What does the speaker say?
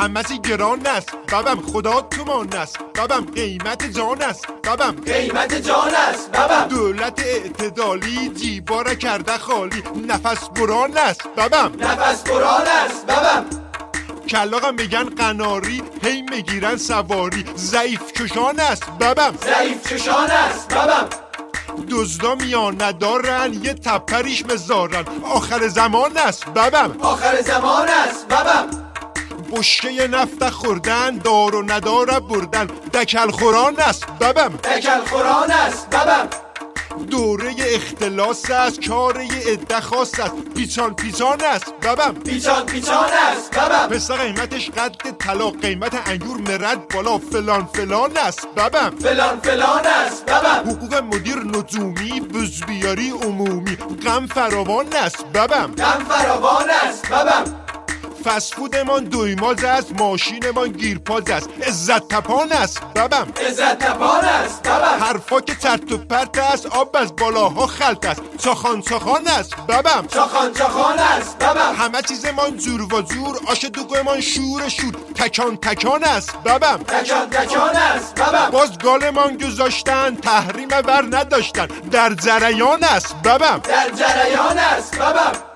همسی گران است ببم، خدا تومان است ببم، قیمت جان است ببم، قیمت جان است ببم. دولت اعتدالی دیوار کرده خالی، نفس بران است ببم، نفس بران است ببم. کلاغم میگن قناری، هی میگیرن سواری، ضعیف کشان است ببم، ضعیف چشان است ببم. دزدا میان ندارن یه تپریش مزارن، آخر زمان است ببم، آخر زمان است ببم. بشکه نفت خوردن، دار و نداره بردن، دکل خوران است ببم، دکل خوران است ببم. دوره اختلاس است، کار یه عده خاص است، پیچان پیچان است ببم، پیچان پیچان است ببم. پسته قیمتش قد طلا، قیمت انگور مرد بالا، فلان فلان است ببم، فلان فلان است ببم. حقوق مدیر نجومی، بزبیاری عمومی، غم فراوان است ببم، غم فراوان است ببم. فسفودمان دویماز است، ماشینمان گیرپاز است، عزت تپان است ببم، عزت تپان است ببم. حرفا که چرت و پرت است، آب از بالاها خلط است، چاخان چاخان است ببم، چاخان چاخان است ببم. همه چیزمان زور و زور، آش دوغمان شور شور، تکان تکان است ببم، تکان تکان است ببم. باز گالمان گذاشتن، تحریم ور نداشتن، در جریان است ببم، در جریان است ببم.